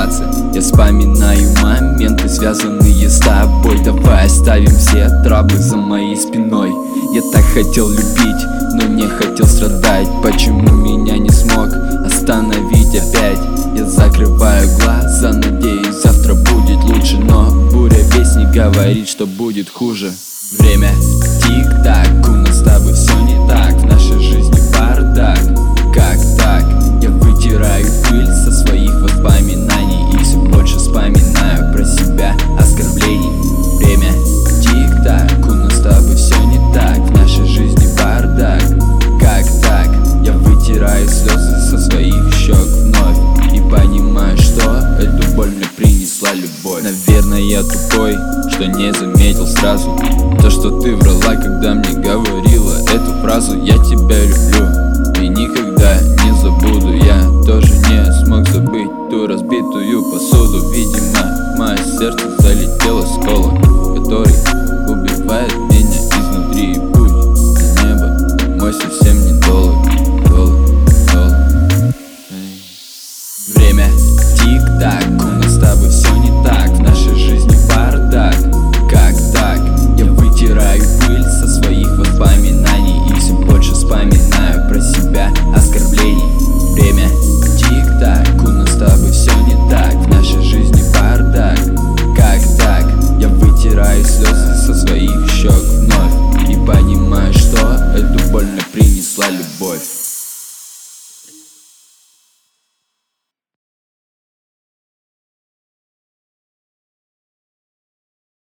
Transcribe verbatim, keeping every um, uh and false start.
расставаться. Я вспоминаю моменты, связанные с тобой. Давай оставим все траблы за моей спиной. Я так хотел любить, но не хотел страдать. Почему меня не смог остановить опять? Я закрываю глаза, надеюсь, завтра будет лучше. Но буря вестник говорит, что будет хуже. Время тик-так, у нас с тобой все не так. В нашей жизни бардак, как так? Я вытираю пыль со своих воспоминаний и все больше вспоминаю про себя оскорблений. Время тик-так, у нас с тобой все не так. В нашей жизни бардак, как так? Я вытираю слезы со своих щек вновь и понимаю, что эту боль мне принесла любовь. Наверное, я тупой, что не заметил сразу то, что ты врала, когда мне говорила эту фразу: я тебя люблю и никогда не забуду. Я тоже не смог забыть ту разбитую посуду. Видимо, в мое сердце залетел осколок, который убивает меня изнутри. И путь на небо мой совсем недолг, долг, долг. Время тик-так, у нас с тобой все не так. В нашей жизни бардак, как так? Я вытираю пыль со своих воспоминаний и все больше вспоминаю про себя оскорблений. Время тик-так, у нас с тобой все не так. В нашей жизни бардак, как так? Я вытираю слезы со своих щек вновь и понимаю, что эту боль мне принесла любовь.